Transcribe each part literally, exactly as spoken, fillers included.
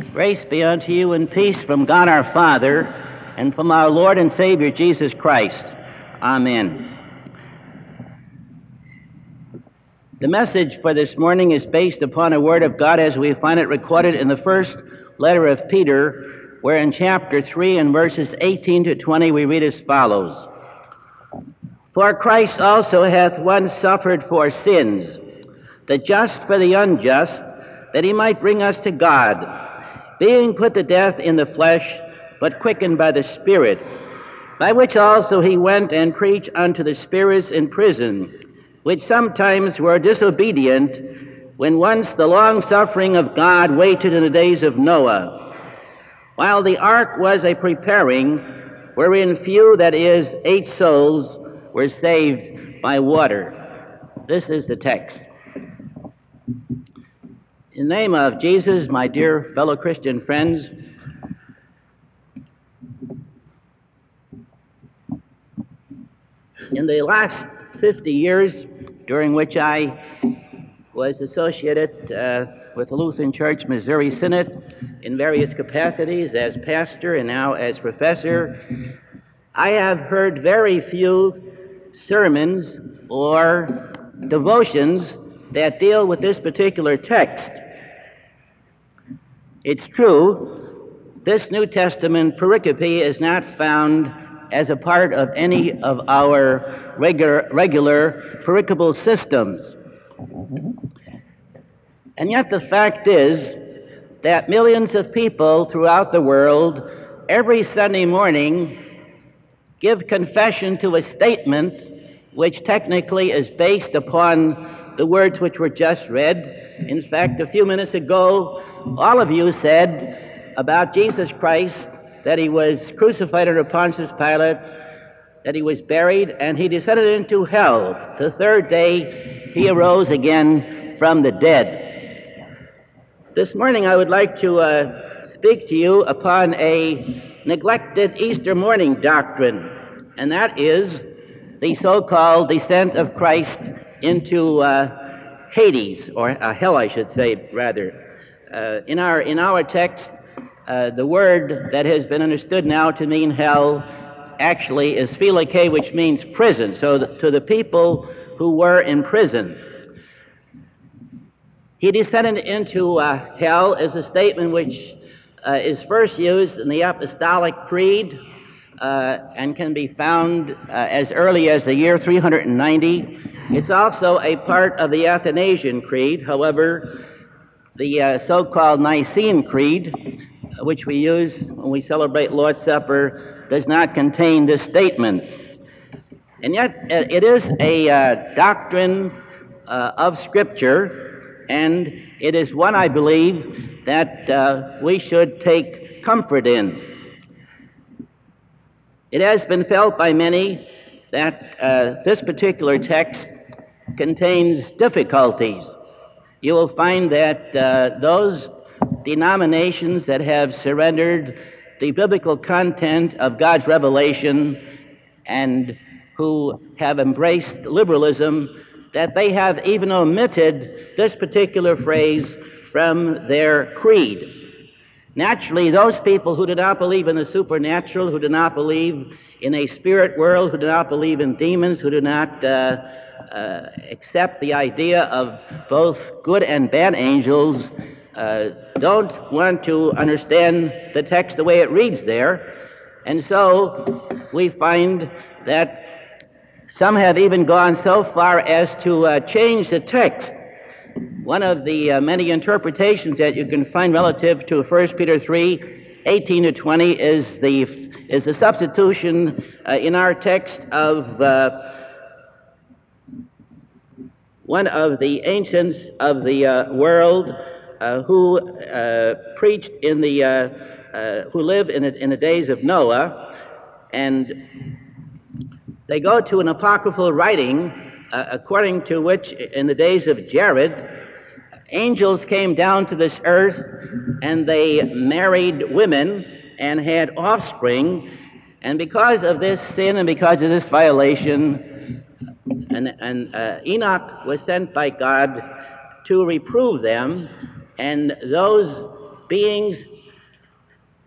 Grace be unto you and peace from God our Father and from our Lord and Savior Jesus Christ. Amen. The message for this morning is based upon a word of God as we find it recorded in the first letter of Peter, where in chapter three and verses eighteen to twenty we read as follows. For Christ also hath once suffered for sins, the just for the unjust, that he might bring us to God, being put to death in the flesh, but quickened by the Spirit, by which also he went and preached unto the spirits in prison, which sometimes were disobedient, when once the long suffering of God waited in the days of Noah, while the ark was a preparing, wherein few, that is, eight souls, were saved by water. This is the text. In the name of Jesus, my dear fellow Christian friends, in the last fifty years, during which I was associated uh, with the Lutheran Church Missouri Synod in various capacities as pastor and now as professor, I have heard very few sermons or devotions that deal with this particular text. It's true, this New Testament pericope is not found as a part of any of our regular, regular pericopal systems. And yet the fact is that millions of people throughout the world every Sunday morning give confession to a statement which technically is based upon the words which were just read. In fact, a few minutes ago, all of you said about Jesus Christ that he was crucified under Pontius Pilate, that he was buried, and he descended into hell. The third day, he arose again from the dead. This morning, I would like to uh, speak to you upon a neglected Easter morning doctrine, and that is the so-called descent of Christ into uh, Hades, or uh, hell, I should say, rather. Uh, in our in our text, uh, the word that has been understood now to mean hell actually is philike, which means prison. So the, to the people who were in prison, he descended into uh, hell is a statement which uh, is first used in the Apostolic Creed uh, and can be found uh, as early as the year three hundred ninety. It's also a part of the Athanasian Creed. However, the uh, so-called Nicene Creed, which we use when we celebrate Lord's Supper, does not contain this statement. And yet uh, it is a uh, doctrine uh, of Scripture, and it is one, I believe, that uh, we should take comfort in. It has been felt by many that uh, this particular text contains difficulties. You will find that uh, those denominations that have surrendered the biblical content of God's revelation and who have embraced liberalism, that they have even omitted this particular phrase from their creed. Naturally, those people who do not believe in the supernatural, who do not believe in a spirit world, who do not believe in demons, who do not uh, uh, accept the idea of both good and bad angels, uh, don't want to understand the text the way it reads there. And so we find that some have even gone so far as to uh, change the text. One of the uh, many interpretations that you can find relative to First Peter three, eighteen to twenty is the is the substitution uh, in our text of uh, one of the ancients of the uh, world uh, who uh, preached in the uh, uh, who lived in, in the days of Noah, and they go to an apocryphal writing uh, according to which in the days of Jared, angels came down to this earth and they married women and had offspring, and because of this sin and because of this violation, and, and uh, Enoch was sent by God to reprove them, and those beings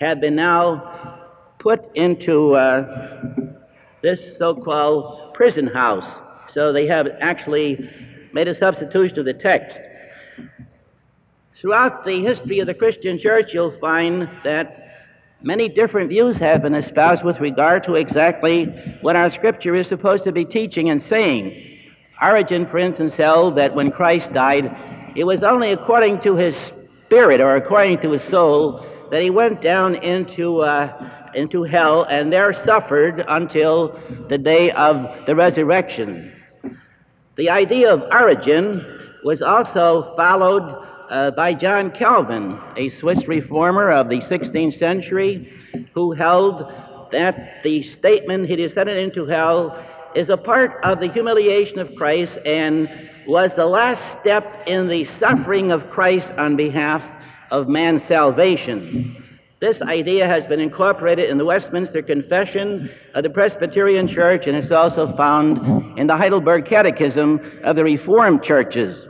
have been now put into uh, this so-called prison house. So they have actually made a substitution of the text. Throughout the history of the Christian church, you'll find that many different views have been espoused with regard to exactly what our scripture is supposed to be teaching and saying. Origen, for instance, held that when Christ died, it was only according to his spirit or according to his soul that he went down into uh, into hell and there suffered until the day of the resurrection. The idea of Origen was also followed uh, by John Calvin, a Swiss reformer of the sixteenth century, who held that the statement he descended into hell is a part of the humiliation of Christ and was the last step in the suffering of Christ on behalf of man's salvation. This idea has been incorporated in the Westminster Confession of the Presbyterian Church, and it's also found in the Heidelberg Catechism of the Reformed churches.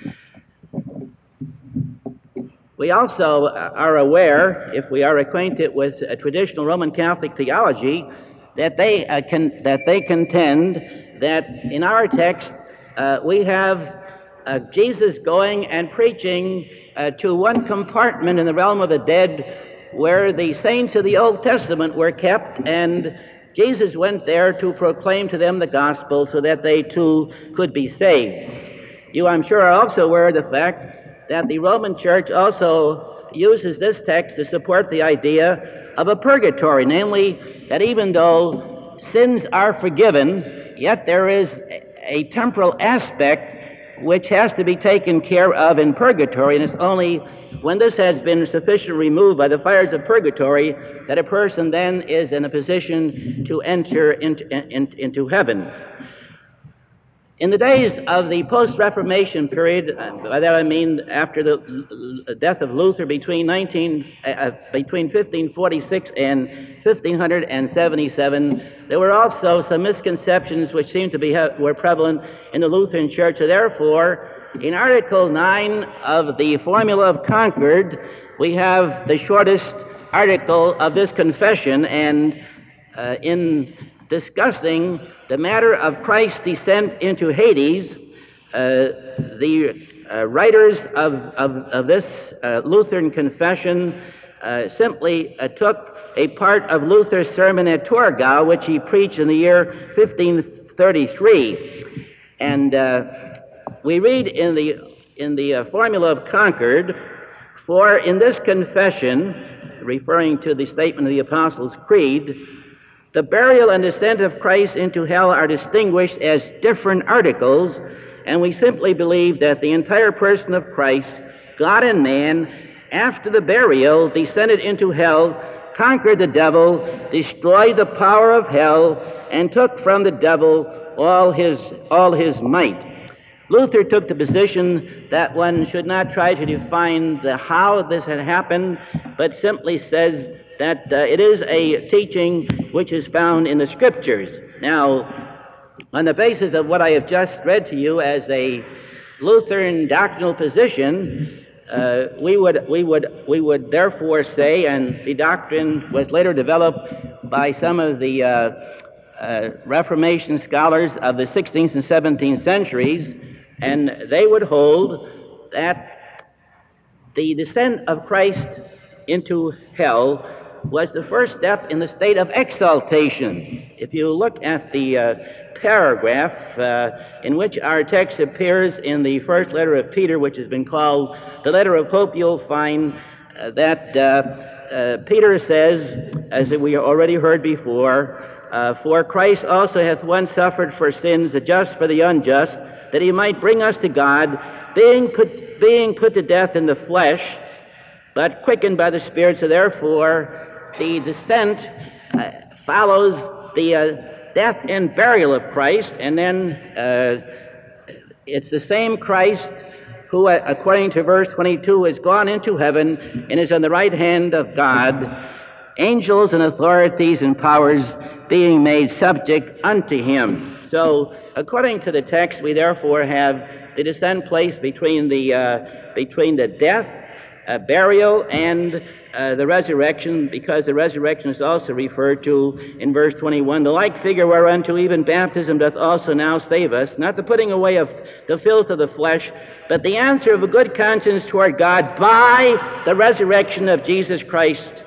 We also are aware, if we are acquainted with a traditional Roman Catholic theology, that they, uh, can, that they contend that in our text uh, we have uh, Jesus going and preaching uh, to one compartment in the realm of the dead where the saints of the Old Testament were kept, and Jesus went there to proclaim to them the gospel so that they too could be saved. You, I'm sure, are also aware of the fact that the Roman Church also uses this text to support the idea of a purgatory, namely that even though sins are forgiven, yet there is a temporal aspect which has to be taken care of in purgatory, and it's only when this has been sufficiently removed by the fires of purgatory that a person then is in a position to enter into, in, into heaven. In the days of the post-Reformation period, by that I mean after the death of Luther between nineteen, uh, between fifteen forty-six and fifteen seventy-seven, there were also some misconceptions which seemed to be were prevalent in the Lutheran Church. So therefore, in Article nine of the Formula of Concord, we have the shortest article of this confession, and uh, in discussing the matter of Christ's descent into Hades, uh, the uh, writers of, of, of this uh, Lutheran confession uh, simply uh, took a part of Luther's sermon at Torgau, which he preached in the year fifteen thirty-three. And uh, we read in the, in the uh, Formula of Concord, "For in this confession," referring to the statement of the Apostles' Creed, "the burial and descent of Christ into hell are distinguished as different articles, and we simply believe that the entire person of Christ, God and man, after the burial, descended into hell, conquered the devil, destroyed the power of hell, and took from the devil all his, all his might." Luther took the position that one should not try to define the how this had happened, but simply says that uh, it is a teaching which is found in the Scriptures. Now, on the basis of what I have just read to you as a Lutheran doctrinal position, uh, we would we would we would therefore say, and the doctrine was later developed by some of the uh, uh, Reformation scholars of the sixteenth and seventeenth centuries, and they would hold that the descent of Christ into hell was the first step in the state of exaltation. If you look at the uh, paragraph uh, in which our text appears in the first letter of Peter, which has been called the letter of hope, you'll find uh, that uh, uh, Peter says, as we already heard before, uh, "For Christ also hath once suffered for sins, the just for the unjust, that he might bring us to God, being put, being put to death in the flesh, but quickened by the Spirit." So therefore, the descent uh, follows the uh, death and burial of Christ, and then uh, it's the same Christ who, uh, according to verse twenty-two, has gone into heaven and is on the right hand of God, angels and authorities and powers being made subject unto him. So, according to the text, we therefore have the descent place between the uh, between the death uh, burial and uh, the resurrection, because the resurrection is also referred to in verse twenty-one. The like figure whereunto even baptism doth also now save us, not the putting away of the filth of the flesh, but the answer of a good conscience toward God by the resurrection of Jesus Christ.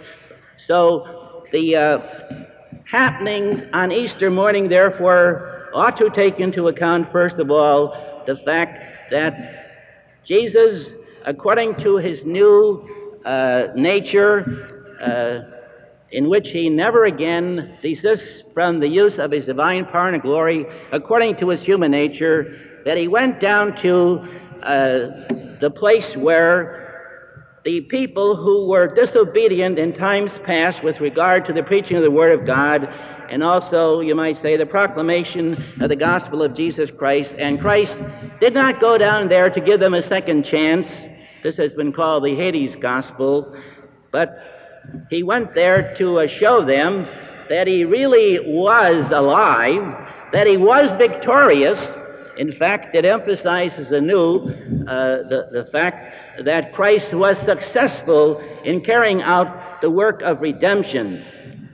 So the uh, happenings on Easter morning, therefore, ought to take into account, first of all, the fact that Jesus, according to his new uh, nature, uh, in which he never again desists from the use of his divine power and glory, according to his human nature, that he went down to uh, the place where the people who were disobedient in times past with regard to the preaching of the Word of God, and also, you might say, the proclamation of the gospel of Jesus Christ. And Christ did not go down there to give them a second chance. This has been called the Hades gospel. But he went there to uh, show them that he really was alive, that he was victorious. In fact, it emphasizes anew uh, the, the fact that Christ was successful in carrying out the work of redemption.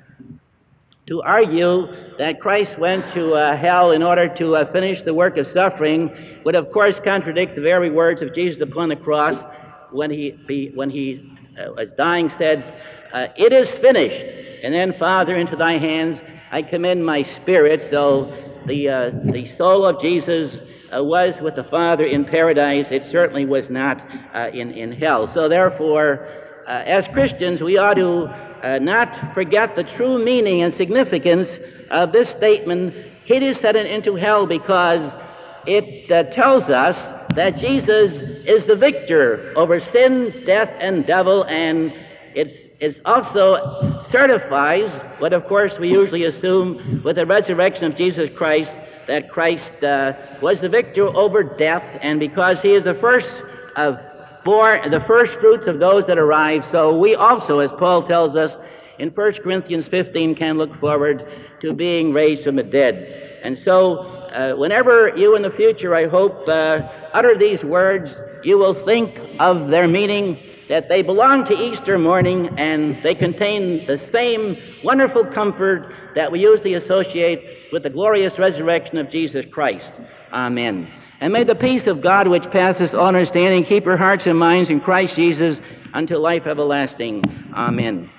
To argue that Christ went to uh, hell in order to uh, finish the work of suffering would, of course, contradict the very words of Jesus upon the cross when he, be, when he uh, was dying, said, uh, "It is finished." And then, "Father, into thy hands I commend my spirit." So the, uh, the soul of Jesus uh, was with the Father in paradise. It certainly was not uh, in, in hell. So therefore, uh, as Christians, we ought to uh, not forget the true meaning and significance of this statement, "He is set into hell," because it uh, tells us that Jesus is the victor over sin, death, and devil, and It's, it's also certifies what, of course, we usually assume with the resurrection of Jesus Christ, that Christ uh, was the victor over death, and because he is the first of born, the first fruits of those that arrive, so we also, as Paul tells us in First Corinthians fifteen, can look forward to being raised from the dead. And so, uh, whenever you in the future, I hope, uh, utter these words, you will think of their meaning, that they belong to Easter morning, and they contain the same wonderful comfort that we usually associate with the glorious resurrection of Jesus Christ. Amen. And may the peace of God, which passes all understanding, keep your hearts and minds in Christ Jesus until life everlasting. Amen.